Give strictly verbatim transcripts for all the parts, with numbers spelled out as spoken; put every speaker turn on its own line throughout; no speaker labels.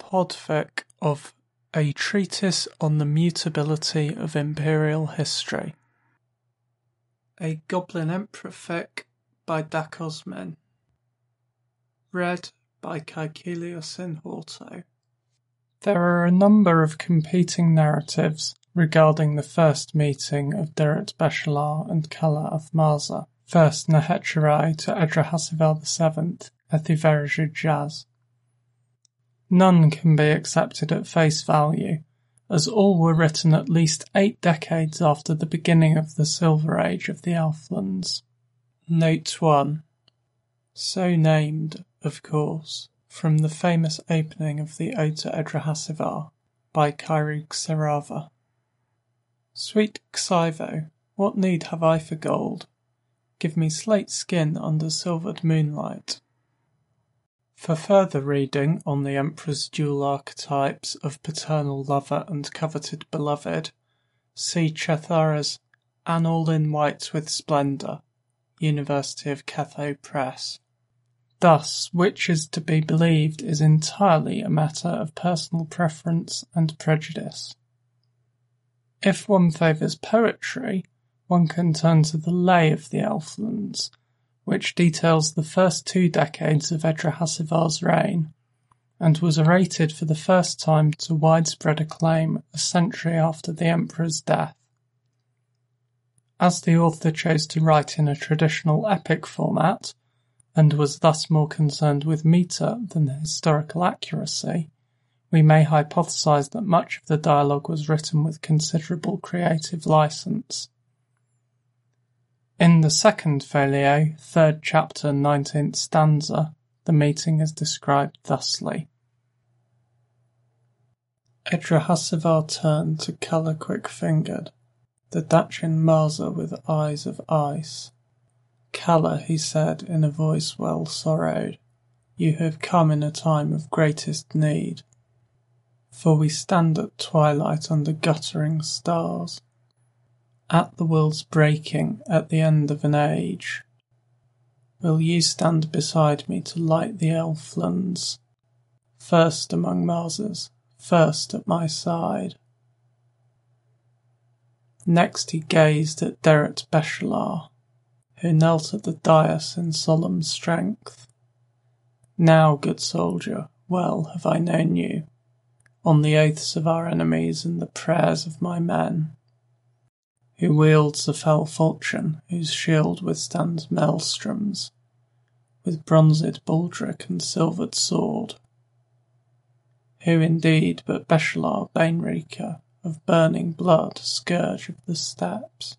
podfic of A Treatise on the Mutability of Imperial History. A Goblin Emperor fic by Dacosmin. Read by Caecilius in Horto. There are a number of competing narratives regarding the first meeting of Deret Beshelar and Kala of Marza, first Nehecherai to Edrahasival the Seventh, Ethiverja Jaz. None can be accepted at face value, as all were written at least eight decades after the beginning of the Silver Age of the Elflands. Note one. So named, of course, from the famous opening of the Ode to Edrahasivar by Cairug Serava. Sweet Xivo, what need have I for gold? Give me slate skin under silvered moonlight. For further reading on the Emperor's dual archetypes of paternal lover and coveted beloved, see Chethara's An All in White with Splendour, University of Ketho Press. Thus, which is to be believed is entirely a matter of personal preference and prejudice. If one favours poetry, one can turn to the Lay of the Elflands, which details the first two decades of Edrahasivar's reign, and was orated for the first time to widespread acclaim a century after the Emperor's death. As the author chose to write in a traditional epic format, and was thus more concerned with metre than historical accuracy, we may hypothesize that much of the dialogue was written with considerable creative license. In the second folio, third chapter, nineteenth stanza, the meeting is described thusly. Edrahasivar turned to Kala quick-fingered, the Dachin Marza with eyes of ice. Kala, he said in a voice well sorrowed, you have come in a time of greatest need, for we stand at twilight under guttering stars, at the world's breaking, at the end of an age. Will you stand beside me to light the Elflands, first among Marzas, first at my side? Next he gazed at Deret Beshelar, who knelt at the dais in solemn strength. Now, good soldier, well have I known you, on the oaths of our enemies and the prayers of my men, who wields the fell falchion, whose shield withstands maelstroms, with bronzed baldric and silvered sword. Who indeed but Beshelar Bainreaker, of burning blood, scourge of the steppes?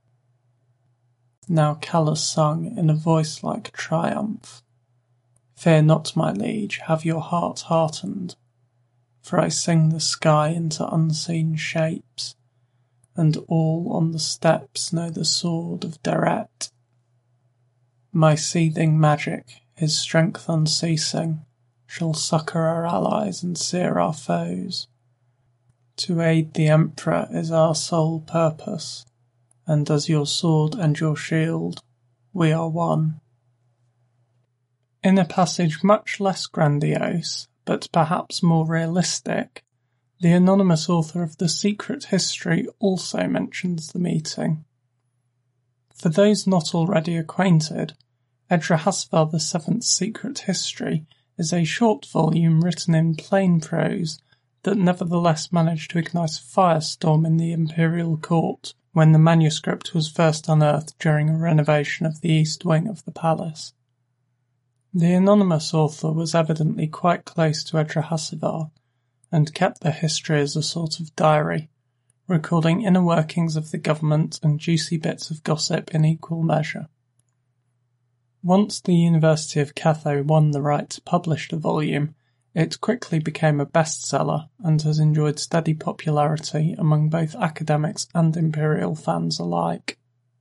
Now Kala sung in a voice like triumph, fear not, my liege, have your heart heartened, for I sing the sky into unseen shapes, and all on the steppes know the sword of Deret. My seething magic, his strength unceasing, shall succour our allies and sear our foes. To aid the Emperor is our sole purpose, and as your sword and your shield, we are one. In a passage much less grandiose, but perhaps more realistic, the anonymous author of The Secret History also mentions the meeting. For those not already acquainted, Edrahasivar the Seventh's Secret History is a short volume written in plain prose that nevertheless managed to ignite a firestorm in the imperial court when the manuscript was first unearthed during a renovation of the east wing of the palace. The anonymous author was evidently quite close to Edrahasivar, and kept the history as a sort of diary, recording inner workings of the government and juicy bits of gossip in equal measure. Once the University of Ketho won the right to publish the volume, it quickly became a bestseller and has enjoyed steady popularity among both academics and imperial fans alike.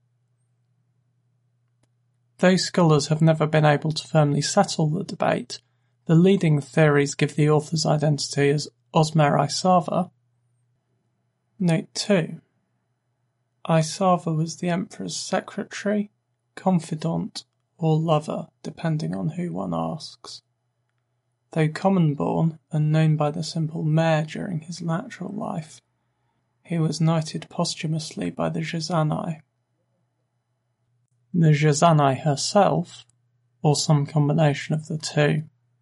Though scholars have never been able to firmly settle the debate, the leading theories give the author's identity as Osmer Isava. Note two. Isava was the Emperor's secretary, confidant, or lover, depending on who one asks. Though common-born and known by the simple Mayor during his natural life, he was knighted posthumously by the Jezanai. The Jezanai herself, or some combination of the two.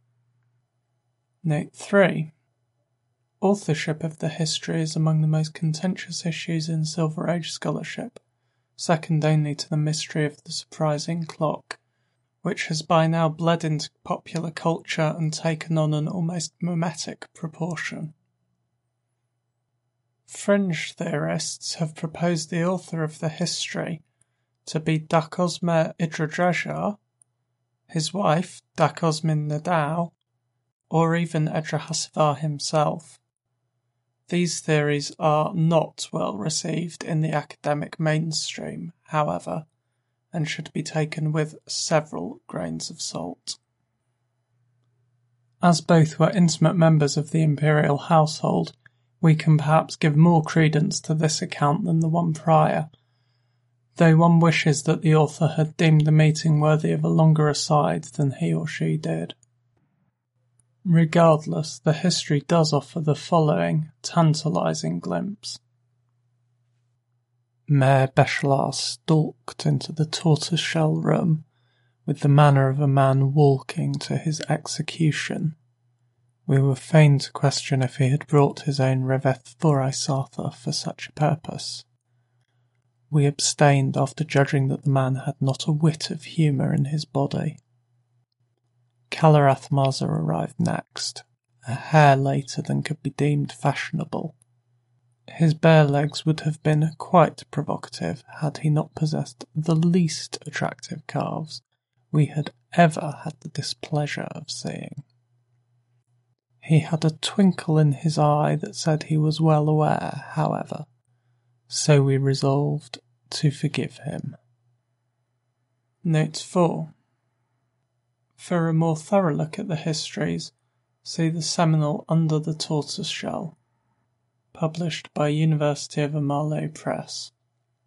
Note three. Authorship of the history is among the most contentious issues in Silver Age scholarship, second only to the mystery of the surprising clock, which has by now bled into popular culture and taken on an almost mimetic proportion. Fringe theorists have proposed the author of the history to be Dacosmer Idradrajar, his wife Dacosmin Nadau, or even Edrahasvar himself. These theories are not well received in the academic mainstream, however, and should be taken with several grains of salt. As both were intimate members of the imperial household, we can perhaps give more credence to this account than the one prior, though one wishes that the author had deemed the meeting worthy of a longer aside than he or she did. Regardless, the history does offer the following tantalizing glimpse. Mayor Beshlar stalked into the tortoiseshell room with the manner of a man walking to his execution. We were fain to question if he had brought his own Reveth Voraisatha for such a purpose. We abstained after judging that the man had not a whit of humour in his body. Kalarath Marza arrived next, a hair later than could be deemed fashionable. His bare legs would have been quite provocative had he not possessed the least attractive calves we had ever had the displeasure of seeing. He had a twinkle in his eye that said he was well aware, however, so we resolved to forgive him. Note four. For a more thorough look at the histories, see the seminal Under the Tortoise Shell, published by University of Amalé Press.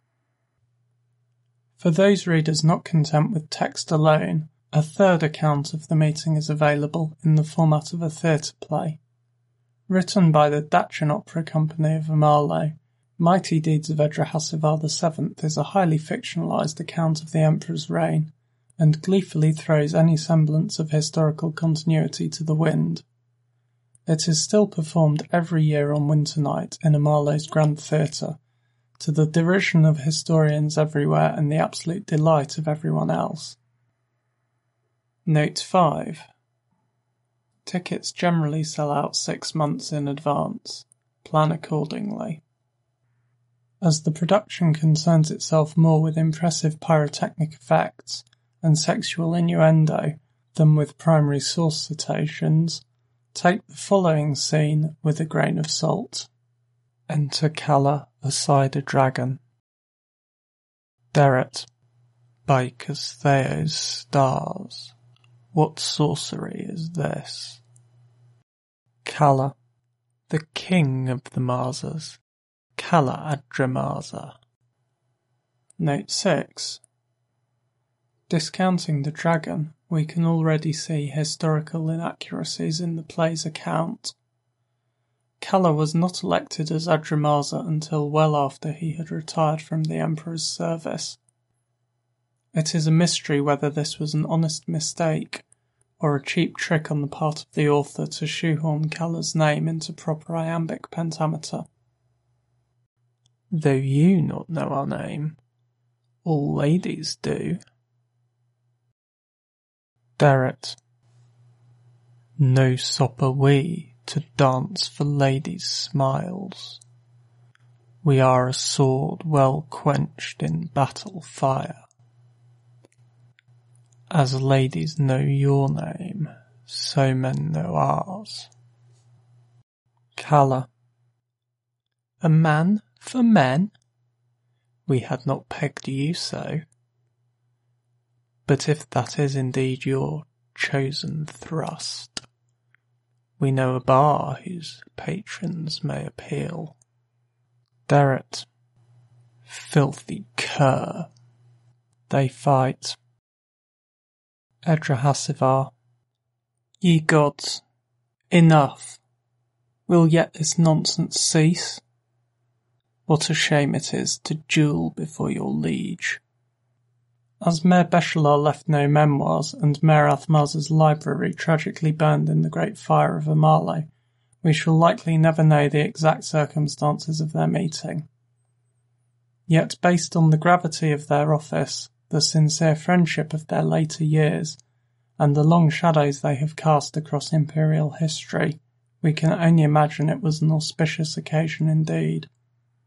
For those readers not content with text alone, a third account of the meeting is available in the format of a theatre play. Written by the Dachin Opera Company of Amalé, Mighty Deeds of Edrahasvar the Seventh is a highly fictionalized account of the Emperor's reign, and gleefully throws any semblance of historical continuity to the wind. It is still performed every year on Winter Night in Amalé's Grand Theatre, to the derision of historians everywhere and the absolute delight of everyone else. Note five. Tickets generally sell out six months in advance. Plan accordingly. As the production concerns itself more with impressive pyrotechnic effects and sexual innuendo than with primary source citations, take the following scene with a grain of salt. Enter Kala aside a dragon. Deret, Bicus Theo's stars. What sorcery is this? Kala, the king of the Marzas, Kala Adramarza. Note six. Discounting the dragon, we can already see historical inaccuracies in the play's account. Kala was not elected as Adramarza until well after he had retired from the Emperor's service. It is a mystery whether this was an honest mistake, or a cheap trick on the part of the author to shoehorn Kala's name into proper iambic pentameter. Though you not know our name, all ladies do. Deret. No sop are we to dance for ladies' smiles. We are a sword well quenched in battle fire. As ladies know your name, so men know ours. Kala. A man for men? We had not pegged you so. But if that is indeed your chosen thrust, we know a bar whose patrons may appeal. Deret. Filthy cur. They fight. Edrahasvar. Ye gods, Enough! Will yet this nonsense cease? What a shame it is to duel before your liege. As Mer Beshelar left no memoirs, and Mer Athmasa's library tragically burned in the great fire of Amale, we shall likely never know the exact circumstances of their meeting. Yet, based on the gravity of their office, the sincere friendship of their later years, and the long shadows they have cast across imperial history, we can only imagine it was an auspicious occasion indeed.